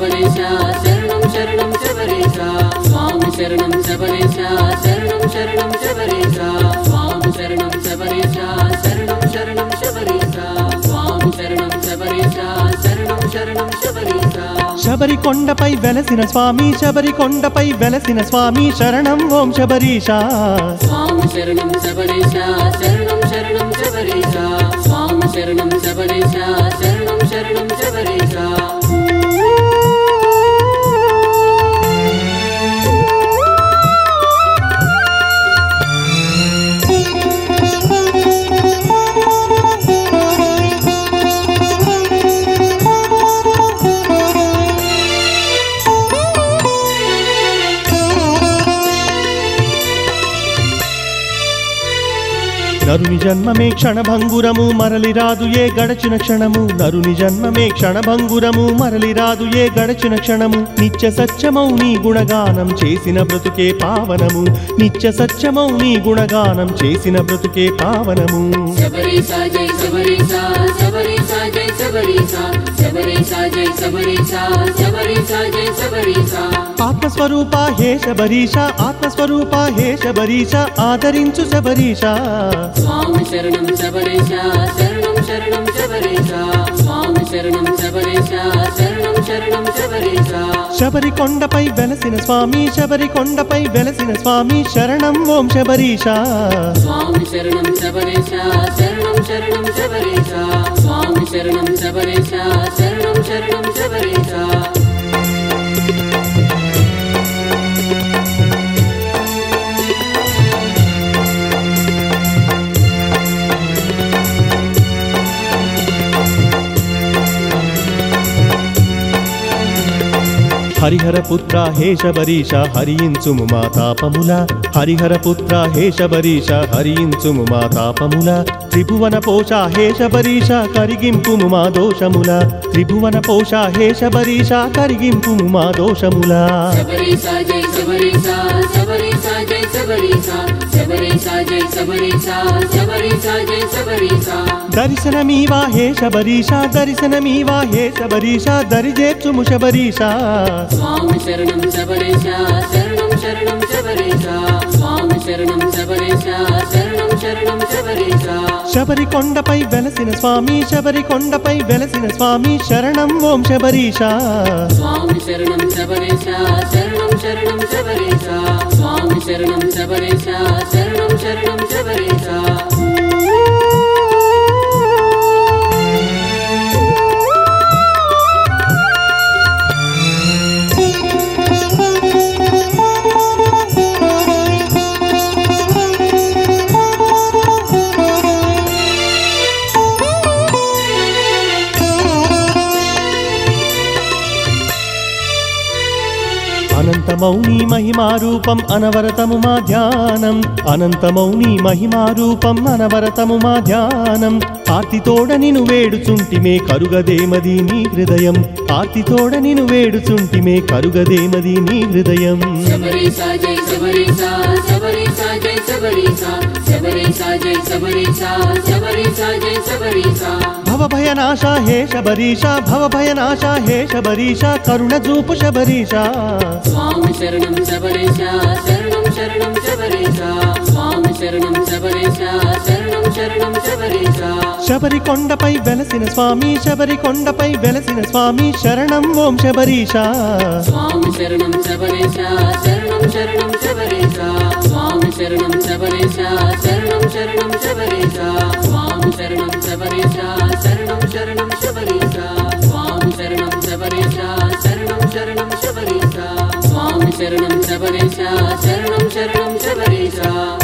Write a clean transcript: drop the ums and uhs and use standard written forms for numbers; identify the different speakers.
Speaker 1: శబరీశ శరణం శరణం శబరీశ స్వామి శరణం శబరీశ శరణం శరణం శబరీశ స్వామి శరణం శబరీశ శరణం శరణం శబరీశ స్వామి శరణం శబరీశ శరణం శరణం శబరీశ
Speaker 2: శబరికొండపై వెలసిన స్వామి శబరికొండపై వెలసిన స్వామి శరణం ఓం శబరీశ
Speaker 1: స్వామి శరణం శబరీశ శరణం శరణం శబరీశ స్వామి శరణం శబరీశ శరణం శరణం శబరీశ
Speaker 2: నరుని జన్మమే క్షణభంగురము మరలి రాదు ఏ గడచిన క్షణము నరుని జన్మమే క్షణభంగురము మరలి రాదు ఏ గడచిన క్షణము నిత్య సత్యమౌ నీ గుణగానం చేసిన బ్రతుకే పావనము నిత్య సత్యమౌ నీ గుణగానం చేసిన బ్రతుకే పావనము
Speaker 1: శబరీశ జై శబరీశ శబరీశ జై శబరీశ శబరీశ జై శబరీశ శబరీశ జై శబరీశ
Speaker 2: ఆత్మస్వరూప హే శబరీశ ఆత్మస్వరూప హే శబరీశ ఆదరించు శబరీశ
Speaker 1: స్వామి శరణం శబరీశ శరణం శరణం శబరీశ స్వామి శరణం శబరీశ శరణం శరణం శబరీశ
Speaker 2: శబరికొండపై వెలసిన స్వామి శబరికొండపై వెలసిన స్వామి శరణం ఓం శబరీశ
Speaker 1: స్వామి శరణం శబరీశ శరణం శరణం శబరీశ స్వామి శరణం శబరీశ శరణం శరణం శబరీశ
Speaker 2: హరిహర పుత్ర హే శబరీశ హరించుము మా తాపముల హరిహర పుత్ర హే శబరీశ హరించుము మా తాపముల త్రిభువన పోష హే శబరీశ కరిగింపుము మా దోషముల త్రిభువన పోష హే శబరీశ కరిగింపుము మా దోషముల
Speaker 1: శబరీశ జై శబరీశ శబరీశ జై శబరీశ శబరీశ జై శబరీశ శబరీశ జై శబరీశ
Speaker 2: దర్శనమీవా హే శబరీశ దర్శనమీవా హే శబరీశ దరిజేర్చుము శబరీశ
Speaker 1: స్వామి శరణం శబరీశ శరణం శరణం శబరీశ స్వామి శరణం శబరీశ శరణం శరణం శబరీశ
Speaker 2: శబరికొండపై వెలసిన స్వామి శబరికొండపై వెలసిన స్వామి శరణం ఓం శబరీశ
Speaker 1: స్వామి శరణం శబరీశ శరణం శరణం శబరీశ స్వామి శరణం శబరీశ శరణం శరణం శబరీశ
Speaker 2: అనంతమౌని మహిమారూపం అనవరతము మా ధ్యానం అనంతమౌని మహిమారూపం అనవరతము మా ధ్యానం ఆర్తితోడ నిను వేడుచుంటిమే కరుగదేమది నీ హృదయం ఆర్తితోడ నిను వేడుచుంటిమే కరుగదేమది నీ హృదయం
Speaker 1: శబరీశ జై శబరీశ శబరీశ జై శబరీశ శబరీశ జై శబరీశ శబరీశ జై శబరీశ
Speaker 2: భవభయనాశ హే శబరీశ భవభయనాశ హే శబరీశ కరుణ చూపు శబరీశ
Speaker 1: స్వామి శరణం శబరీశ శరణం శరణం శబరీశ స్వామి శరణం శబరీశ శరణం శరణం శబరీశ
Speaker 2: శబరికొండపై వెలసిన స్వామి శబరికొండపై వెలసిన స్వామి శరణం ఓం శబరీశ
Speaker 1: స్వామి శరణం శబరీశ శరణం శరణం శబరీశ స్వామి శరణం శబరీశ శరణం శరణం శబరీశ స్వామి శరణం శబరీశ శరణం శరణం శబరీశ స్వామి శరణం శబరీశ శరణం శరణం శబరీశ స్వామి శరణం శబరీశ శరణం శరణం శబరీశ